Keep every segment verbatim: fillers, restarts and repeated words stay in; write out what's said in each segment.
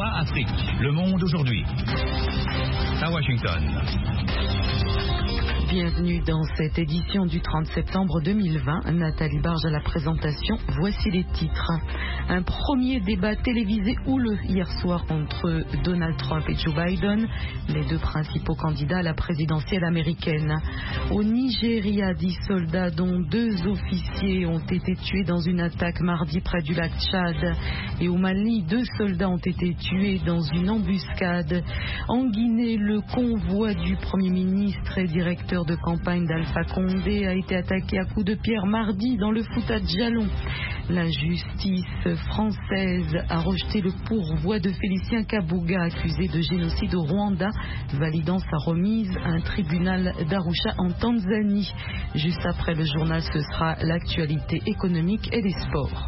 V O A Afrique, Le Monde aujourd'hui. À Washington. Bienvenue dans cette édition du trente septembre deux mille vingt. Nathalie Barge à la présentation. Voici les titres. Un premier débat télévisé houleux hier soir entre Donald Trump et Joe Biden, les deux principaux candidats à la présidentielle américaine. Au Nigeria, dix soldats dont deux officiers ont été tués dans une attaque mardi près du lac Tchad. Et au Mali, deux soldats ont été tués dans une embuscade. En Guinée, le convoi du Premier ministre et directeur de campagne d'Alpha Condé a été attaqué à coups de pierre mardi dans le Fouta Djallon. La justice française a rejeté le pourvoi de Félicien Kabuga, accusé de génocide au Rwanda, validant sa remise à un tribunal d'Arusha en Tanzanie. Juste après le journal, ce sera l'actualité économique et des sports.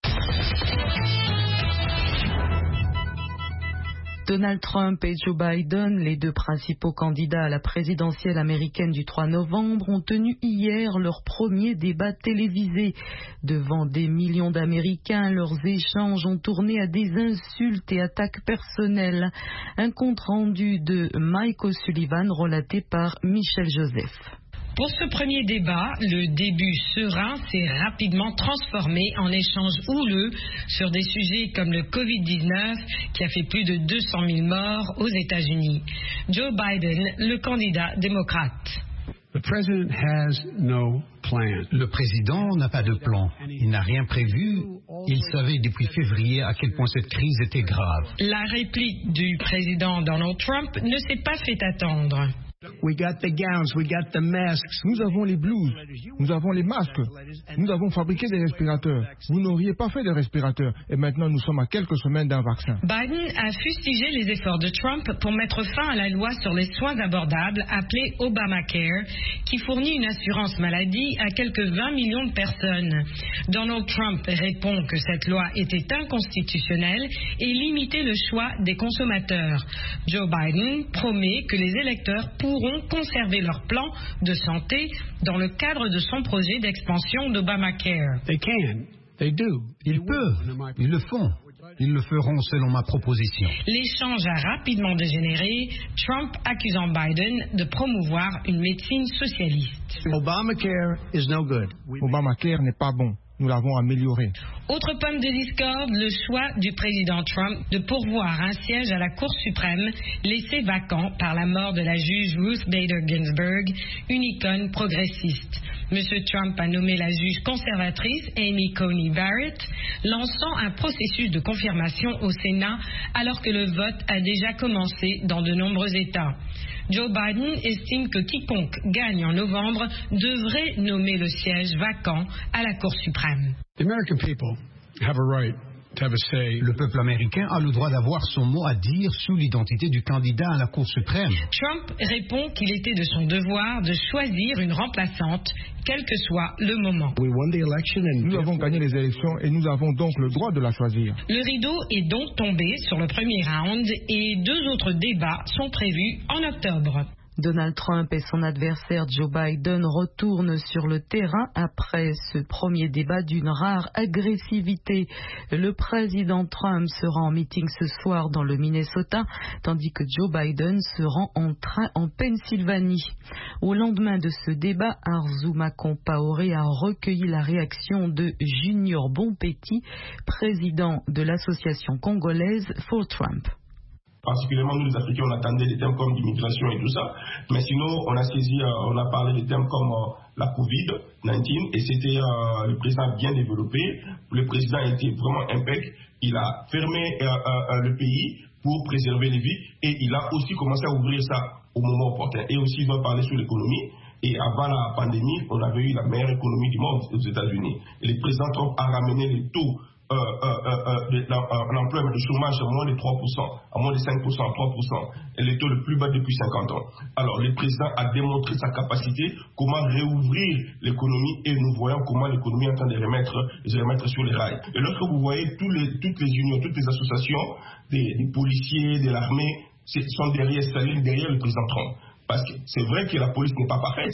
Donald Trump et Joe Biden, les deux principaux candidats à la présidentielle américaine du trois novembre, ont tenu hier leur premier débat télévisé. Devant des millions d'Américains, leurs échanges ont tourné à des insultes et attaques personnelles. Un compte-rendu de Mike O'Sullivan relaté par Michel Joseph. Pour ce premier débat, le début serein s'est rapidement transformé en échange houleux sur des sujets comme le covid dix-neuf qui a fait plus de deux cent mille morts aux États-Unis. Joe Biden, le candidat démocrate. The president has no plan. Le président n'a pas de plan. Il n'a rien prévu. Il savait depuis février à quel point cette crise était grave. La réplique du président Donald Trump ne s'est pas fait attendre. We got the gowns, we got the masks. Nous avons les blouses, nous avons les masques, nous avons fabriqué des respirateurs. Vous n'auriez pas fait de respirateurs et maintenant nous sommes à quelques semaines d'un vaccin. Biden a fustigé les efforts de Trump pour mettre fin à la loi sur les soins abordables appelée Obamacare, qui fournit une assurance maladie à quelques vingt millions de personnes. Donald Trump répond que cette loi était inconstitutionnelle et limitait le choix des consommateurs. Joe Biden promet que les électeurs pourront conserver leur plan de santé dans le cadre de son projet d'expansion d'Obamacare. They can. They do. Ils peuvent. Ils le font. Ils le feront selon ma proposition. L'échange a rapidement dégénéré, Trump accusant Biden de promouvoir une médecine socialiste. Obamacare is no good. Obamacare n'est pas bon. Nous l'avons amélioré. Autre pomme de discorde, le choix du président Trump de pourvoir un siège à la Cour suprême laissé vacant par la mort de la juge Ruth Bader Ginsburg, une icône progressiste. Monsieur Trump a nommé la juge conservatrice Amy Coney Barrett, lançant un processus de confirmation au Sénat alors que le vote a déjà commencé dans de nombreux États. Joe Biden estime que quiconque gagne en novembre devrait nommer le siège vacant à la Cour suprême. The American people have a right to have a say. Le peuple américain a le droit d'avoir son mot à dire sous l'identité du candidat à la Cour suprême. Trump répond qu'il était de son devoir de choisir une remplaçante, quel que soit le moment. We won the election and Nous avons gagné les élections et nous avons donc le droit de la choisir. Le rideau est donc tombé sur le premier round et deux autres débats sont prévus en octobre. Donald Trump et son adversaire Joe Biden retournent sur le terrain après ce premier débat d'une rare agressivité. Le président Trump sera en meeting ce soir dans le Minnesota, tandis que Joe Biden se rend en train en Pennsylvanie. Au lendemain de ce débat, Arzouma Compaoré a recueilli la réaction de Junior Bonpetit, président de l'association congolaise For Trump. Particulièrement nous les Africains, on attendait des thèmes comme l'immigration et tout ça, mais sinon on a saisi, euh, on a parlé des thèmes comme euh, la covid dix-neuf et c'était euh, le président bien développé, le président était vraiment impec, il a fermé euh, euh, le pays pour préserver les vies et il a aussi commencé à ouvrir ça au moment opportun. Et aussi il doit parler sur l'économie. Et avant la pandémie, on avait eu la meilleure économie du monde aux États-Unis. Et le président Trump a ramené les taux Euh, euh, euh, de, euh, l'emploi de chômage à moins de trois pour cent, à moins de cinq pour cent, trois pour cent, et le taux le plus bas depuis cinquante ans. Alors le président a démontré sa capacité, comment réouvrir l'économie, et nous voyons comment l'économie est en train de remettre, de se remettre sur les rails. Et lorsque vous voyez tous les, toutes les unions, toutes les associations, des, des policiers, de l'armée, sont derrière, s'alignent derrière le président Trump. Parce que c'est vrai que la police n'est pas parfaite,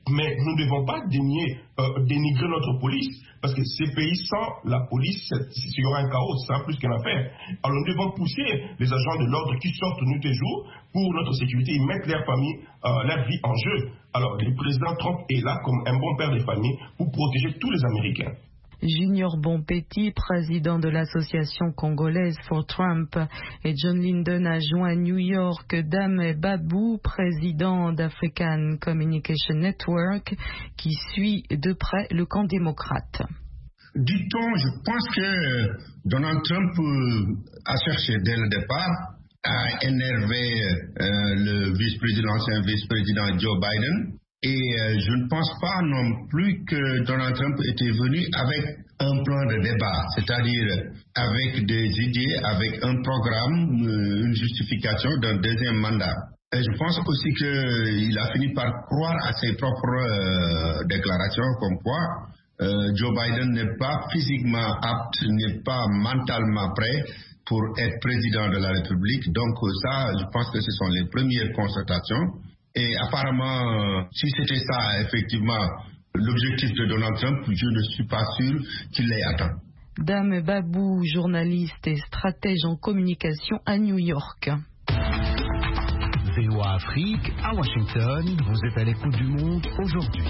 Mais nous ne devons pas dénier, euh, dénigrer notre police, parce que ces pays sans la police, il y aura un chaos, ça plus qu'une affaire. Alors nous devons pousser les agents de l'ordre qui sortent nuit et jour pour notre sécurité, ils mettent leur famille, euh, leur vie en jeu. Alors le président Trump est là comme un bon père de famille pour protéger tous les Américains. Junior Bonpetit, président de l'association congolaise For Trump, et John Linden, adjoint à New York, Dame Babou, président d'African Communication Network, qui suit de près le camp démocrate. Dit-on, je pense que Donald Trump a cherché dès le départ à énerver euh, le vice-président, l'ancien vice-président Joe Biden. Et euh, je ne pense pas non plus que Donald Trump était venu avec un plan de débat, c'est-à-dire avec des idées, avec un programme, une justification d'un deuxième mandat. Et je pense aussi qu'il a fini par croire à ses propres euh, déclarations comme quoi euh, Joe Biden n'est pas physiquement apte, n'est pas mentalement prêt pour être président de la République. Donc ça, je pense que ce sont les premières constatations. Et apparemment, si c'était ça, effectivement, l'objectif de Donald Trump, je ne suis pas sûr qu'il l'ait atteint. Dame Babou, journaliste et stratège en communication à New York. V O A Afrique, à Washington, vous êtes à l'écoute du monde aujourd'hui.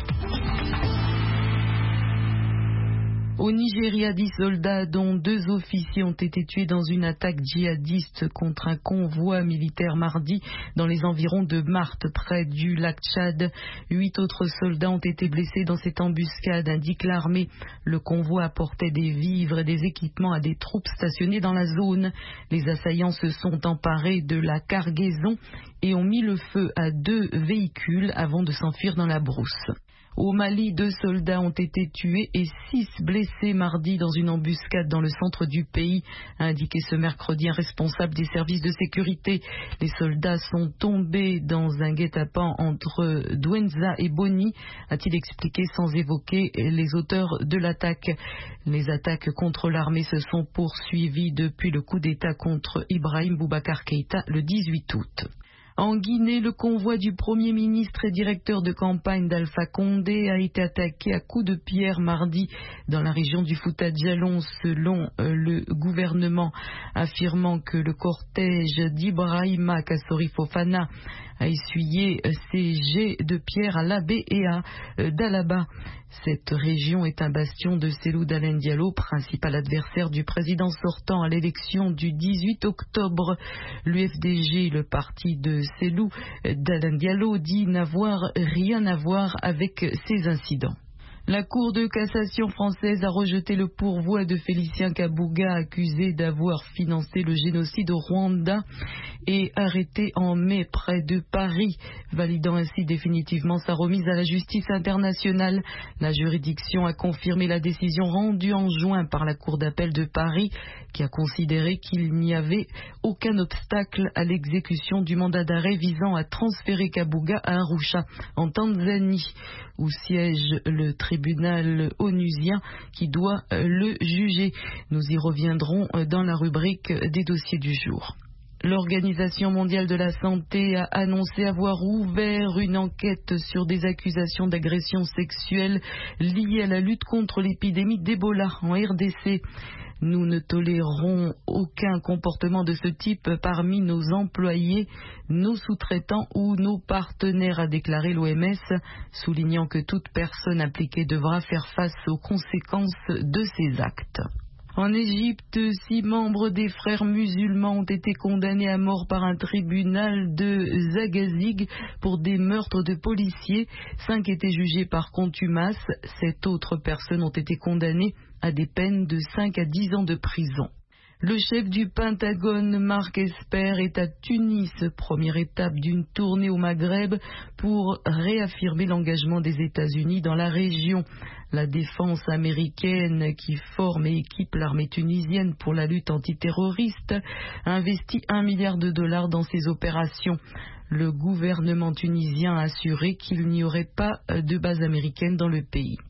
Au Nigeria, dix soldats, dont deux officiers, ont été tués dans une attaque djihadiste contre un convoi militaire mardi dans les environs de Marthe, près du lac Tchad. Huit autres soldats ont été blessés dans cette embuscade, indique l'armée. Le convoi apportait des vivres et des équipements à des troupes stationnées dans la zone. Les assaillants se sont emparés de la cargaison et ont mis le feu à deux véhicules avant de s'enfuir dans la brousse. Au Mali, deux soldats ont été tués et six blessés mardi dans une embuscade dans le centre du pays, a indiqué ce mercredi un responsable des services de sécurité. Les soldats sont tombés dans un guet-apens entre Douenza et Boni, a-t-il expliqué sans évoquer les auteurs de l'attaque. Les attaques contre l'armée se sont poursuivies depuis le coup d'État contre Ibrahim Boubacar Keïta le dix-huit août. En Guinée, le convoi du Premier ministre et directeur de campagne d'Alpha Condé a été attaqué à coups de pierre mardi dans la région du Fouta Djallon, selon le gouvernement, affirmant que le cortège d'Ibrahima Kassori Fofana a essuyé ses jets de pierre à Labé et à Dalaba. Cette région est un bastion de Cellou Dalein Diallo, principal adversaire du président sortant à l'élection du dix-huit octobre. L'U F D G, le parti de Cellou Dalein Diallo, dit n'avoir rien à voir avec ces incidents. La Cour de cassation française a rejeté le pourvoi de Félicien Kabuga, accusé d'avoir financé le génocide au Rwanda et arrêté en mai près de Paris, validant ainsi définitivement sa remise à la justice internationale. La juridiction a confirmé la décision rendue en juin par la Cour d'appel de Paris, qui a considéré qu'il n'y avait aucun obstacle à l'exécution du mandat d'arrêt visant à transférer Kabuga à Arusha, en Tanzanie, où siège le tribunal onusien qui doit le juger. Nous y reviendrons dans la rubrique des dossiers du jour. L'Organisation mondiale de la santé a annoncé avoir ouvert une enquête sur des accusations d'agression sexuelle liées à la lutte contre l'épidémie d'Ebola en R D C. Nous ne tolérons aucun comportement de ce type parmi nos employés, nos sous-traitants ou nos partenaires, a déclaré l'O M S, soulignant que toute personne impliquée devra faire face aux conséquences de ces actes. En Égypte, six membres des frères musulmans ont été condamnés à mort par un tribunal de Zagazig pour des meurtres de policiers. Cinq étaient jugés par contumace. Sept autres personnes ont été condamnées à des peines de cinq à dix ans de prison. Le chef du Pentagone, Mark Esper, est à Tunis, première étape d'une tournée au Maghreb pour réaffirmer l'engagement des États-Unis dans la région. La défense américaine, qui forme et équipe l'armée tunisienne pour la lutte antiterroriste, a investi un milliard de dollars dans ces opérations. Le gouvernement tunisien a assuré qu'il n'y aurait pas de base américaine dans le pays.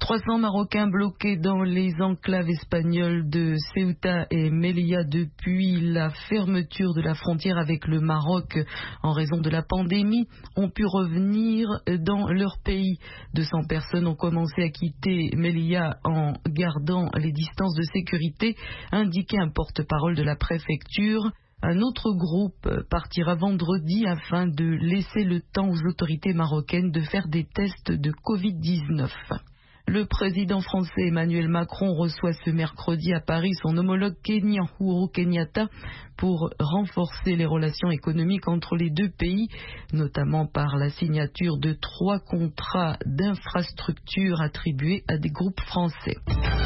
trois cents Marocains bloqués dans les enclaves espagnoles de Ceuta et Melilla depuis la fermeture de la frontière avec le Maroc en raison de la pandémie ont pu revenir dans leur pays. deux cents personnes ont commencé à quitter Melilla en gardant les distances de sécurité, a indiqué un porte-parole de la préfecture. Un autre groupe partira vendredi afin de laisser le temps aux autorités marocaines de faire des tests de covid dix-neuf. Le président français Emmanuel Macron reçoit ce mercredi à Paris son homologue kenyan Uhuru Kenyatta pour renforcer les relations économiques entre les deux pays, notamment par la signature de trois contrats d'infrastructure attribués à des groupes français.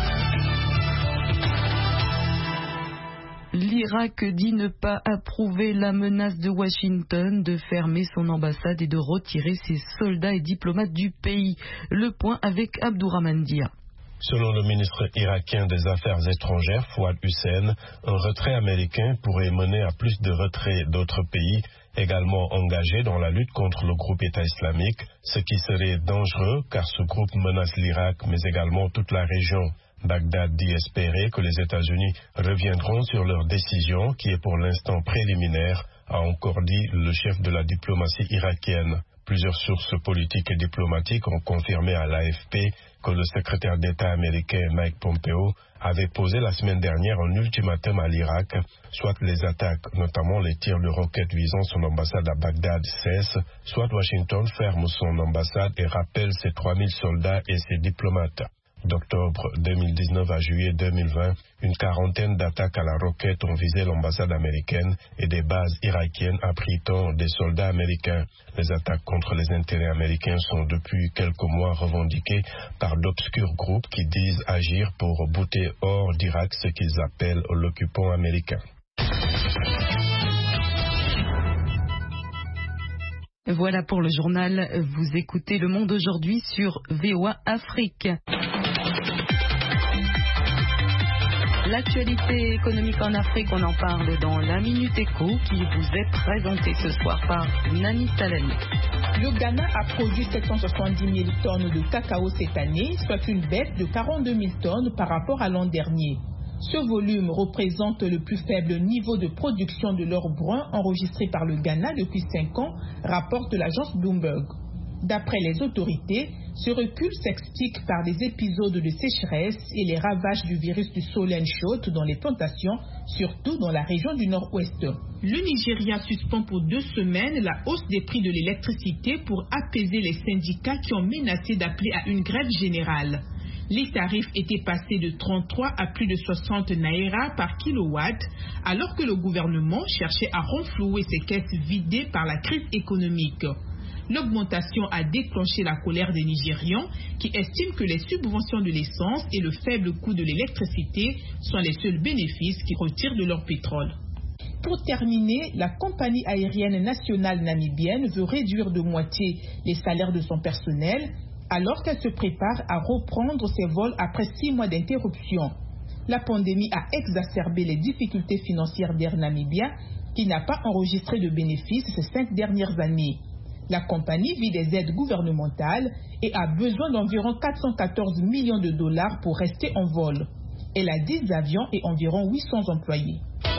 L'Irak dit ne pas approuver la menace de Washington de fermer son ambassade et de retirer ses soldats et diplomates du pays. Le point avec Abdourahmane Dia. Selon le ministre irakien des Affaires étrangères, Fouad Hussein, un retrait américain pourrait mener à plus de retraits d'autres pays également engagés dans la lutte contre le groupe État islamique, ce qui serait dangereux car ce groupe menace l'Irak mais également toute la région. Bagdad dit espérer que les États-Unis reviendront sur leur décision qui est pour l'instant préliminaire, a encore dit le chef de la diplomatie irakienne. Plusieurs sources politiques et diplomatiques ont confirmé à l'A F P que le secrétaire d'État américain Mike Pompeo avait posé la semaine dernière un ultimatum à l'Irak, soit les attaques, notamment les tirs de roquettes visant son ambassade à Bagdad cessent, soit Washington ferme son ambassade et rappelle ses trois mille soldats et ses diplomates. D'octobre deux mille dix-neuf à juillet deux mille vingt, une quarantaine d'attaques à la roquette ont visé l'ambassade américaine et des bases irakiennes abritant des soldats américains. Les attaques contre les intérêts américains sont depuis quelques mois revendiquées par d'obscurs groupes qui disent agir pour bouter hors d'Irak ce qu'ils appellent l'occupant américain. Voilà pour le journal. Vous écoutez Le Monde aujourd'hui sur V O A Afrique. L'actualité économique en Afrique, on en parle dans la Minute Éco qui vous est présentée ce soir par Nani Talani. Le Ghana a produit sept cent soixante-dix mille tonnes de cacao cette année, soit une baisse de quarante-deux mille tonnes par rapport à l'an dernier. Ce volume représente le plus faible niveau de production de l'or brun enregistré par le Ghana depuis cinq ans, rapporte l'agence Bloomberg. D'après les autorités, ce recul s'explique par des épisodes de sécheresse et les ravages du virus du Solent Shot dans les plantations, surtout dans la région du nord-ouest. Le Nigeria suspend pour deux semaines la hausse des prix de l'électricité pour apaiser les syndicats qui ont menacé d'appeler à une grève générale. Les tarifs étaient passés de trente-trois à plus de soixante naira par kilowatt, alors que le gouvernement cherchait à renflouer ses caisses vidées par la crise économique. L'augmentation a déclenché la colère des Nigérians qui estiment que les subventions de l'essence et le faible coût de l'électricité sont les seuls bénéfices qu'ils retirent de leur pétrole. Pour terminer, la compagnie aérienne nationale namibienne veut réduire de moitié les salaires de son personnel alors qu'elle se prépare à reprendre ses vols après six mois d'interruption. La pandémie a exacerbé les difficultés financières d'Air Namibia qui n'a pas enregistré de bénéfices ces cinq dernières années. La compagnie vit des aides gouvernementales et a besoin d'environ quatre cent quatorze millions de dollars pour rester en vol. Elle a dix avions et environ huit cents employés.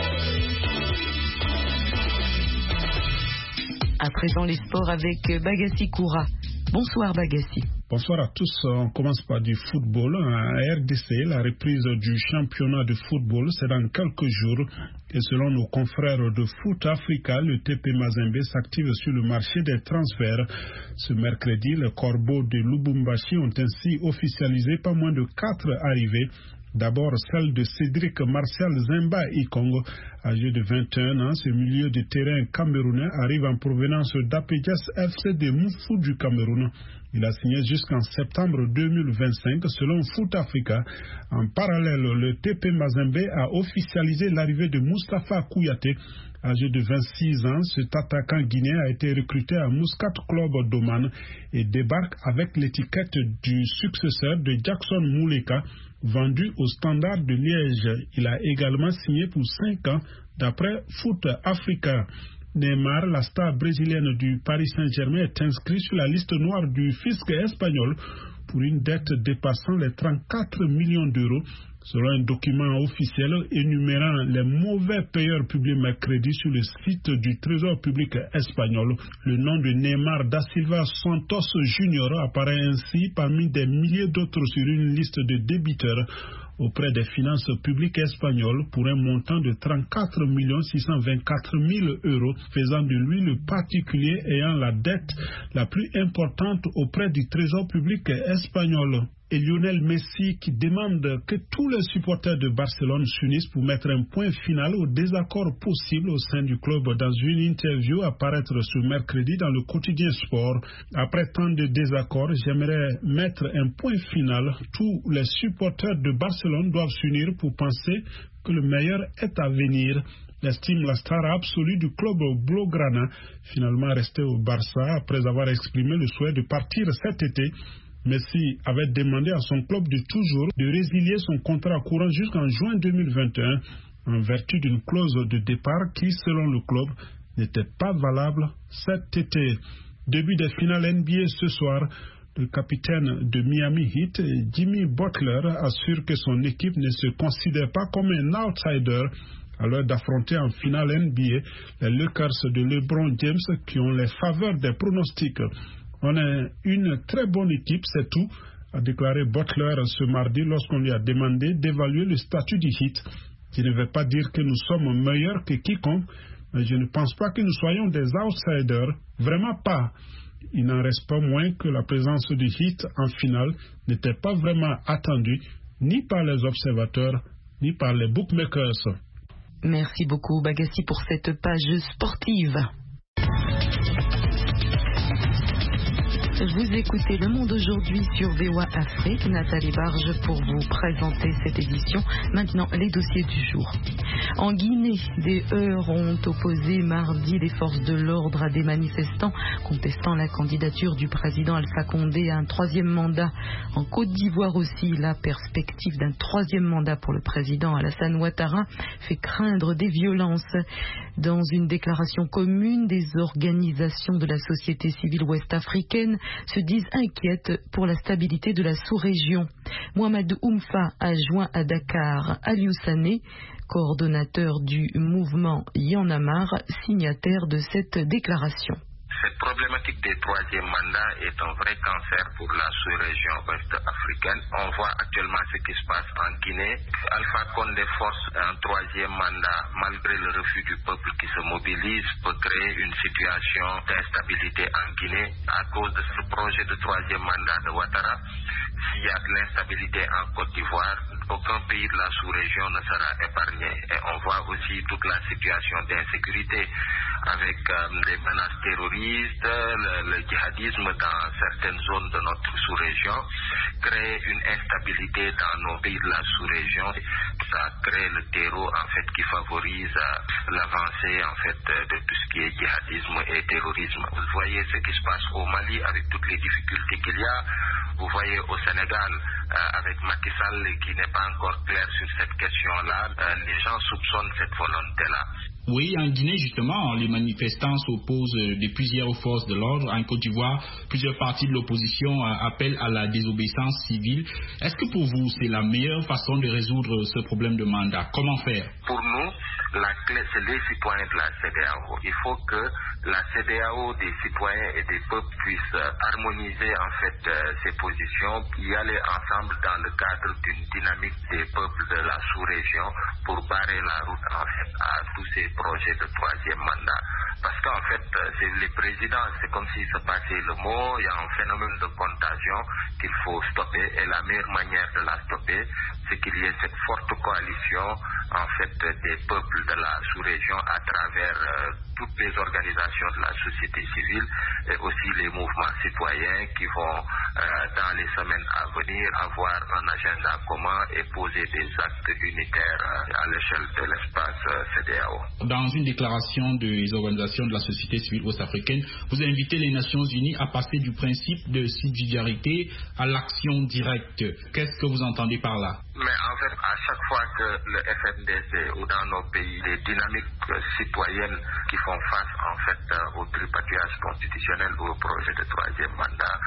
À présent, les sports avec Bagassi Koura. Bonsoir Bagassi. Bonsoir à tous. On commence par du football. À R D C, la reprise du championnat de football, c'est dans quelques jours. Et selon nos confrères de Foot Africa, le T P Mazembe s'active sur le marché des transferts. Ce mercredi, les Corbeaux de Lubumbashi ont ainsi officialisé pas moins de quatre arrivées. D'abord, celle de Cédric Martial Zemba Ikongo, âgé de vingt et un ans. Ce milieu de terrain camerounais arrive en provenance d'Apédias F C de Moufou du Cameroun. Il a signé jusqu'en septembre deux mille vingt-cinq selon Foot Africa. En parallèle, le T P Mazembe a officialisé l'arrivée de Moustapha Kouyaté. Âgé de vingt-six ans, cet attaquant guinéen a été recruté à Muscat Club d'Oman et débarque avec l'étiquette du successeur de Jackson Mouleka, vendu au Standard de Liège. Il a également signé pour cinq ans d'après Foot Africa. Neymar, la star brésilienne du Paris Saint-Germain, est inscrit sur la liste noire du fisc espagnol pour une dette dépassant les trente-quatre millions d'euros, selon un document officiel énumérant les mauvais payeurs publiés mercredi sur le site du Trésor public espagnol. Le nom de Neymar da Silva Santos Junior apparaît ainsi parmi des milliers d'autres sur une liste de débiteurs auprès des finances publiques espagnoles pour un montant de trente-quatre millions six cent vingt-quatre mille euros, faisant de lui le particulier ayant la dette la plus importante auprès du Trésor public espagnol. Et Lionel Messi qui demande que tous les supporters de Barcelone s'unissent pour mettre un point final au désaccord possible au sein du club dans une interview à paraître ce mercredi dans le quotidien Sport. Après tant de désaccords, j'aimerais mettre un point final. Tous les supporters de Barcelone doivent s'unir pour penser que le meilleur est à venir, estime la star absolue du club blaugrana, finalement resté au Barça après avoir exprimé le souhait de partir cet été. Messi avait demandé à son club de toujours de résilier son contrat courant jusqu'en juin deux mille vingt et un en vertu d'une clause de départ qui, selon le club, n'était pas valable cet été. Début des finales N B A ce soir. Le capitaine de Miami Heat, Jimmy Butler, assure que son équipe ne se considère pas comme un outsider à l'heure d'affronter en finale N B A les Lakers de LeBron James qui ont les faveurs des pronostics. On est une très bonne équipe, c'est tout, a déclaré Butler ce mardi lorsqu'on lui a demandé d'évaluer le statut du Heat. Je ne vais pas dire que nous sommes meilleurs que quiconque, mais je ne pense pas que nous soyons des outsiders, vraiment pas. Il n'en reste pas moins que la présence du Heat en finale n'était pas vraiment attendue, ni par les observateurs, ni par les bookmakers. Merci beaucoup Bagassi pour cette page sportive. Vous écoutez Le Monde aujourd'hui sur V O A Afrique. Nathalie Barge pour vous présenter cette édition. Maintenant, les dossiers du jour. En Guinée, des heurts ont opposé mardi les forces de l'ordre à des manifestants contestant la candidature du président Alpha Condé à un troisième mandat. En Côte d'Ivoire aussi, la perspective d'un troisième mandat pour le président Alassane Ouattara fait craindre des violences. Dans une déclaration commune, des organisations de la société civile ouest-africaine se disent inquiètes pour la stabilité de la sous-région. Mohamed Oumfa a joint à Dakar Aliou Sané, coordonnateur du mouvement Y'en a marre, signataire de cette déclaration. Cette problématique des troisième mandats est un vrai cancer pour la sous-région ouest-africaine. On voit actuellement ce qui se passe en Guinée. Alpha Condé force un troisième mandat malgré le refus du peuple qui se mobilise peut créer une situation d'instabilité en Guinée à cause de ce projet de troisième mandat de Ouattara. S'il y a de l'instabilité en Côte d'Ivoire, aucun pays de la sous-région ne sera épargné. Et on voit aussi toute la situation d'insécurité avec euh, les menaces terroristes, le, le djihadisme dans certaines zones de notre sous-région, crée une instabilité dans nos pays de la sous-région. Ça crée le terreau en fait qui favorise euh, l'avancée en fait de tout ce qui est djihadisme et terrorisme. Vous voyez ce qui se passe au Mali avec toutes les difficultés qu'il y a. Vous voyez au Sénégal euh, avec Macky Sall qui n'est pas encore clair sur cette question-là. Euh, les gens soupçonnent cette volonté-là. Oui, en Guinée, justement, les manifestants s'opposent depuis hier aux forces de l'ordre. En Côte d'Ivoire, plusieurs partis de l'opposition appellent à la désobéissance civile. Est-ce que pour vous, c'est la meilleure façon de résoudre ce problème de mandat? Comment faire? Pour nous, la clé, c'est les citoyens de la C D A O. Il faut que la C D A O des citoyens et des peuples puissent harmoniser en fait ces positions, y aller ensemble dans le cadre d'une dynamique des peuples de la sous-région pour barrer la route en fait à tous ces projets de troisième mandat. Parce qu'en fait, c'est les présidents, c'est comme s'il se passait le mot, il y a un phénomène de contagion qu'il faut stopper et la meilleure manière de la stopper, c'est qu'il y ait cette forte coalition en fait des peuples de la sous-région à travers euh, toutes les organisations de la société civile et aussi les mouvements citoyens qui vont euh, dans les semaines à venir avoir un agenda commun et poser des actes unitaires euh, à l'échelle de l'espace euh, C D A O. Dans une déclaration des organisations de la société civile ouest-africaine, vous invitez les Nations Unies à passer du principe de subsidiarité à l'action directe. Qu'est-ce que vous entendez par là? Mais en fait, à chaque fois que le F N D C ou dans nos pays, les dynamiques euh, citoyennes qui font face en fait euh, au tripatouillage constitutionnel ou au projet de troisième mandat,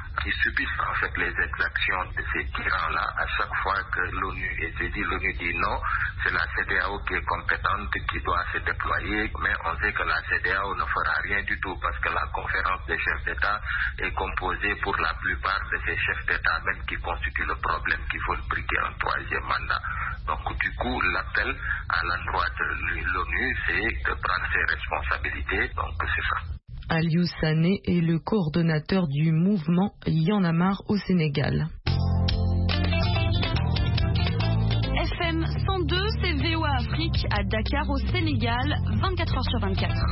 qui subissent en fait les exactions de ces tyrans-là. À chaque fois que l'ONU est saisie, l'ONU dit non, c'est la C E D E A O qui est compétente, qui doit se déployer, mais on sait que la C E D E A O ne fera rien du tout parce que la conférence des chefs d'État est composée pour la plupart de ces chefs d'État même qui constituent le problème, qui veulent briguer un troisième mandat. Donc du coup, l'appel à l'endroit de l'ONU, c'est de prendre ses responsabilités, donc c'est ça. Aliou Sané est le coordonnateur du mouvement Y en a marre au Sénégal. F M cent deux, c'est V O A Afrique à Dakar au Sénégal, vingt-quatre heures sur vingt-quatre.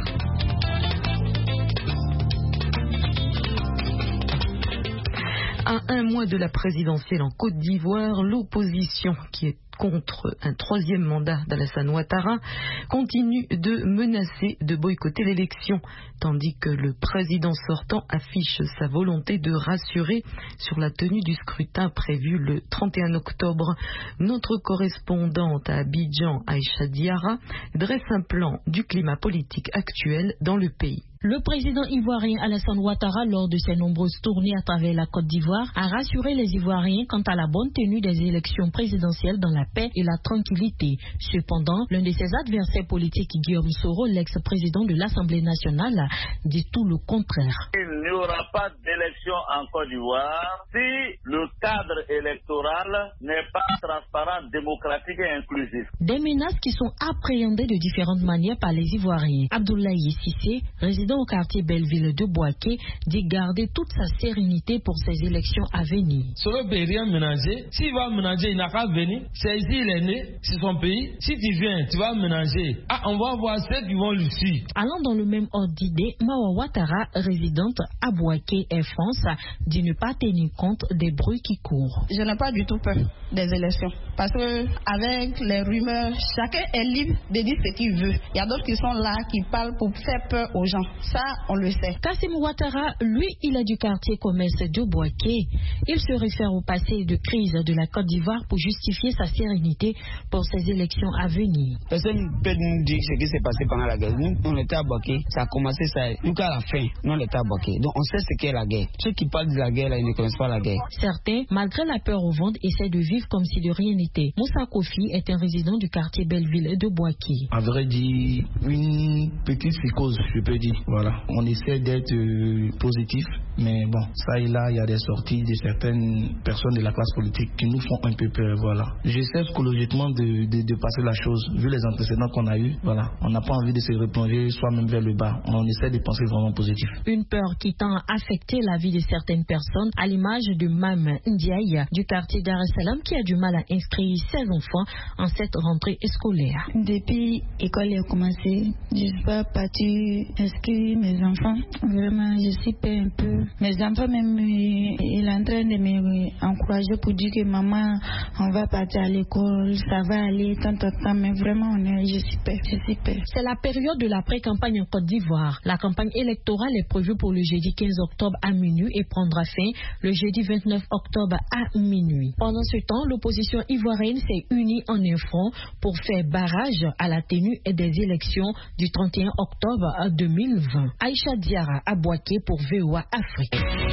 À un mois de la présidentielle en Côte d'Ivoire, l'opposition, qui est contre un troisième mandat d'Alassane Ouattara, continue de menacer de boycotter l'élection, tandis que le président sortant affiche sa volonté de rassurer sur la tenue du scrutin prévu le trente et un octobre. Notre correspondante à Abidjan, Aïcha Diarra, dresse un plan du climat politique actuel dans le pays. Le président ivoirien Alassane Ouattara, lors de ses nombreuses tournées à travers la Côte d'Ivoire, a rassuré les Ivoiriens quant à la bonne tenue des élections présidentielles dans la paix et la tranquillité. Cependant, l'un de ses adversaires politiques, Guillaume Soro, l'ex-président de l'Assemblée nationale, dit tout le contraire. Il n'y aura pas d'élection en Côte d'Ivoire si le cadre électoral n'est pas transparent, démocratique et inclusif. Des menaces qui sont appréhendées de différentes manières par les Ivoiriens. Abdoulaye Cissé, résident au quartier Belleville de Boaké, dit garder toute sa sérénité pour ces élections à venir. Soro ne peut rien ménager. S'il va ménager, il n'a qu'à venir. C'est ici il est né, c'est son pays. Si tu viens, tu vas ménager. Ah, on va voir ceux qui vont le suivre. Allant dans le même ordre d'idée, Mawa Ouattara, résidente à Boaké, Air France, dit ne pas tenir compte des bruits qui courent. Je n'ai pas du tout peur des élections. Parce que avec les rumeurs, chacun est libre de dire ce qu'il veut. Il y a d'autres qui sont là, qui parlent pour faire peur aux gens. Ça, on le sait. Kassim Ouattara, lui, il est du quartier commerce de Boaké. Il se réfère au passé de crise de la Côte d'Ivoire pour justifier sa sérénité pour ces élections à venir. Personne ne peut nous dire ce qui s'est passé pendant la guerre. Nous, on était à Boaké, ça a commencé ça. Jusqu'à la fin, nous, on était à Boaké. Donc, on sait ce qu'est la guerre. Ceux qui parlent de la guerre, là, ils ne connaissent pas la guerre. Certains, malgré la peur au ventre, essaient de vivre comme si de rien n'était. Moussa Kofi est un résident du quartier Belleville de Boaké. À vrai dire, une petite psychose, je peux dire. Voilà, on essaie d'être euh, positif, mais bon, ça et là, il y a des sorties de certaines personnes de la classe politique qui nous font un peu peur, voilà. J'essaie psychologiquement de, de, de passer la chose, vu les antécédents qu'on a eus, voilà. On n'a pas envie de se replonger soi-même vers le bas, on essaie de penser vraiment positif. Une peur qui tend à affecter la vie de certaines personnes, à l'image de Mam Ndiaye du quartier Dar es Salaam qui a du mal à inscrire ses enfants en cette rentrée scolaire. Depuis l'école a commencé, je ne suis pas partie inscrire mes enfants. Vraiment, je suis peur un peu. Mes enfants même, il est en train de m'encourager pour dire que maman, on va partir à l'école, ça va aller, tant, tant, tant. Mais vraiment, on est, je suis peur, je suis peur. C'est la période de la pré-campagne en Côte d'Ivoire. La campagne électorale est prévue pour le jeudi quinze octobre à minuit et prendra fin le jeudi vingt-neuf octobre à minuit. Pendant ce temps, l'opposition ivoirienne s'est unie en un front pour faire barrage à la tenue des élections du trente et un octobre deux mille vingt. Aïcha Diarra à Boaké pour V O A Afrique.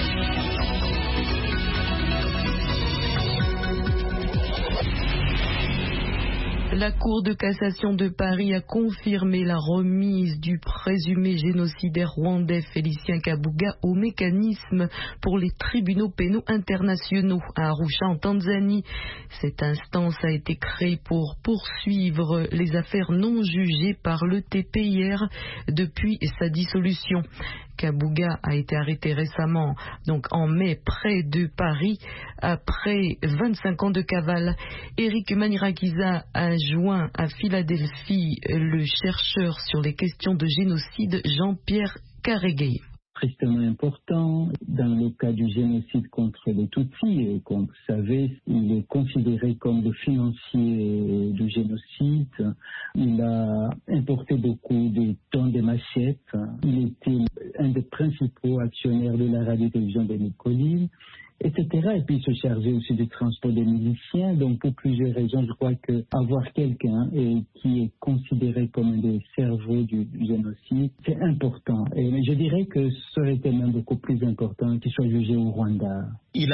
La Cour de cassation de Paris a confirmé la remise du présumé génocidaire rwandais Félicien Kabuga au mécanisme pour les tribunaux pénaux internationaux à Arusha en Tanzanie. Cette instance a été créée pour poursuivre les affaires non jugées par le T P I R depuis sa dissolution. Kabuga a été arrêté récemment, donc en mai, près de Paris, après vingt-cinq ans de cavale. Eric Manirakiza a joint à Philadelphie le chercheur sur les questions de génocide Jean-Pierre Carregué. Tristement important. Dans le cas du génocide contre les Tutsis, comme vous savez, il est considéré comme le financier du génocide. Il a importé beaucoup de tonnes de machettes. Il était un des principaux actionnaires de la radio-télévision de Nicoline. et cetera. Et puis se charger aussi du transport des miliciens. Donc pour plusieurs raisons, je crois qu'avoir quelqu'un qui est considéré comme un des cerveaux du, du génocide, c'est important. Et je dirais que ça aurait été même beaucoup plus important qu'il soit jugé au Rwanda. Il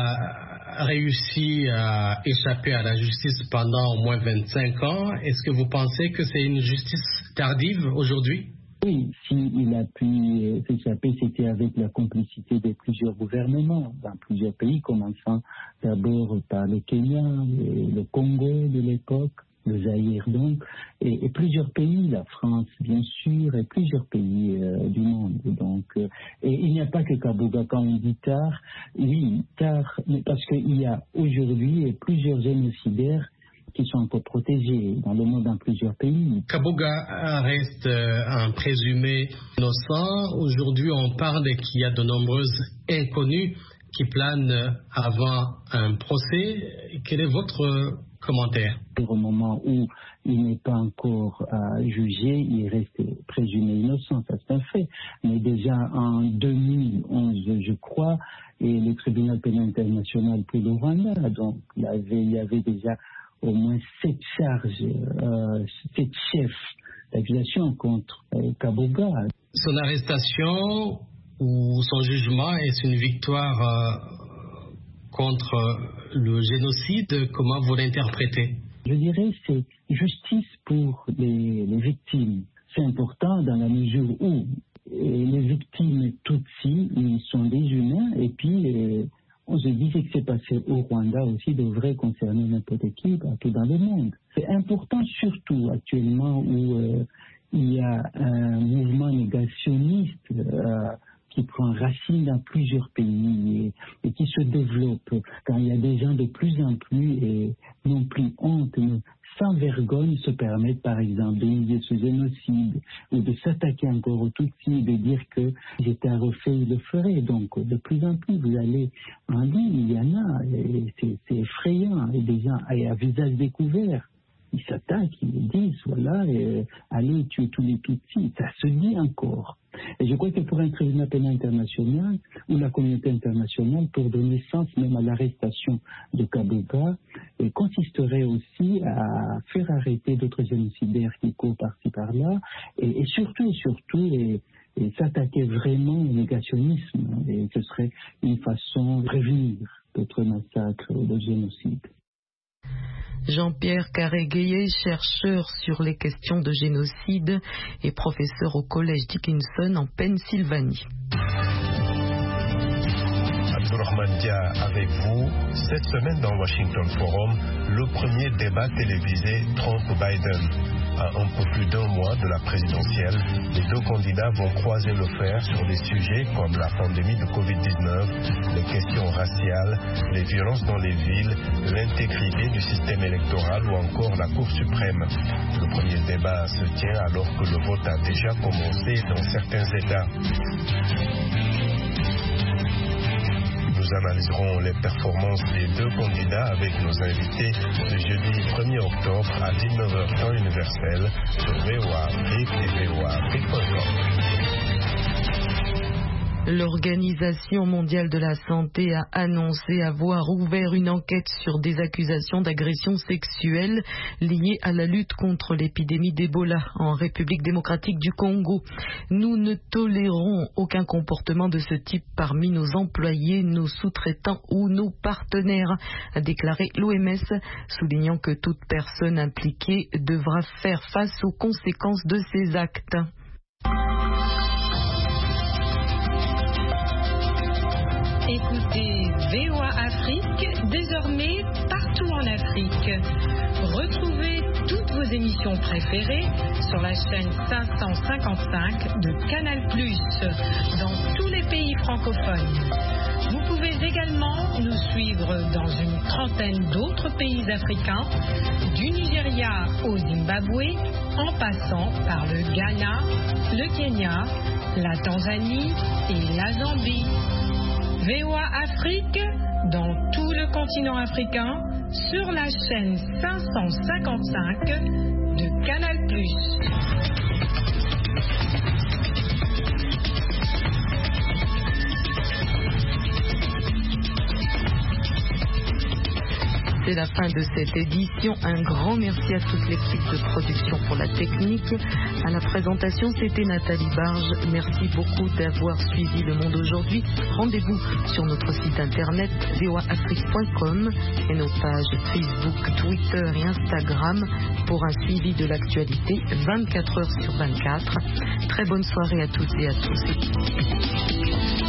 a réussi à échapper à la justice pendant au moins vingt-cinq ans. Est-ce que vous pensez que c'est une justice tardive aujourd'hui? Oui, s'il a pu s'échapper, c'était avec la complicité de plusieurs gouvernements dans plusieurs pays, commençant d'abord par le Kenya, le, le Congo de l'époque, le Zaïre donc, et, et plusieurs pays, la France bien sûr, et plusieurs pays euh, du monde. Donc, euh, et il n'y a pas que Kabuga. Quand on dit tard, oui, tard, parce qu'il y a aujourd'hui plusieurs génocidaires qui sont encore protégés dans le monde, dans plusieurs pays. Kabuga reste un présumé innocent. Aujourd'hui, on parle qu'il y a de nombreuses inconnues qui planent avant un procès. Quel est votre commentaire? Au moment où il n'est pas encore euh, jugé, il reste présumé innocent, ça c'est un fait. Mais déjà en deux mille onze, je crois, et le tribunal pénal international pour le Rwanda, donc il y avait, il y avait déjà au moins sept charges, euh, sept chefs d'accusation contre euh, Kabuga. Son arrestation ou son jugement est une victoire euh, contre le génocide. Comment vous l'interprétez? Je dirais que c'est justice pour les, les victimes. C'est important dans la mesure où les victimes Tutsi, ils sont des humains, et puis euh, on se dit que ce qui s'est passé au Rwanda aussi devrait concerner n'importe qui partout dans le monde. C'est important surtout actuellement où euh, il y a un mouvement négationniste euh, qui prend racine dans plusieurs pays et, et qui se développe quand il y a des gens de plus en plus et non plus honte, mais sans vergogne se permettent par exemple de nier ce génocide ou de s'attaquer encore aux Tutsis, de dire que j'étais un refait, il le ferait. Donc de plus en plus vous allez en ligne, il y en a, et c'est, c'est effrayant, et des gens à visage découvert. Ils s'attaquent, ils disent, voilà, et, allez tuer tous les Tutsis. Ça se dit encore. Et je crois que pour un tribunal pénal international, ou la communauté internationale, pour donner sens même à l'arrestation de Kabuga, et consisterait aussi à faire arrêter d'autres génocidaires qui courent par-ci par-là, et, et surtout, et surtout, et, et s'attaquer vraiment au négationnisme. Et ce serait une façon de prévenir d'autres massacres ou de génocide. Jean-Pierre Carré-Guéhier, chercheur sur les questions de génocide et professeur au collège Dickinson en Pennsylvanie. Abdourahmane Dia avec vous. Cette semaine dans Washington Forum, le premier débat télévisé Trump-Biden. À un peu plus d'un mois de la présidentielle, les deux candidats vont croiser le fer sur des sujets comme la pandémie de covid dix-neuf, les questions raciales, les violences dans les villes, l'intégrité du système électoral ou encore la Cour suprême. Le premier débat se tient alors que le vote a déjà commencé dans certains États. Nous analyserons les performances des deux candidats avec nos invités le jeudi premier octobre à dix-neuf heures temps universel sur V O A Afrique et V O A Afrique point com. L'Organisation mondiale de la santé a annoncé avoir ouvert une enquête sur des accusations d'agression sexuelle liées à la lutte contre l'épidémie d'Ebola en République démocratique du Congo. Nous ne tolérons aucun comportement de ce type parmi nos employés, nos sous-traitants ou nos partenaires, a déclaré l'O M S, soulignant que toute personne impliquée devra faire face aux conséquences de ses actes. Écoutez V O A Afrique, désormais partout en Afrique. Retrouvez toutes vos émissions préférées sur la chaîne cinq cent cinquante-cinq de Canal plus, dans tous les pays francophones. Vous pouvez également nous suivre dans une trentaine d'autres pays africains, du Nigeria au Zimbabwe, en passant par le Ghana, le Kenya, la Tanzanie et la Zambie. V O A Afrique, dans tout le continent africain, sur la chaîne cinq cent cinquante-cinq de Canal plus. la fin de cette édition. Un grand merci à toute l'équipe de production pour la technique. À la présentation, c'était Nathalie Barge. Merci beaucoup d'avoir suivi Le Monde aujourd'hui. Rendez-vous sur notre site internet v o a afrique point com et nos pages Facebook, Twitter et Instagram pour un suivi de l'actualité vingt-quatre heures sur vingt-quatre. Très bonne soirée à toutes et à tous.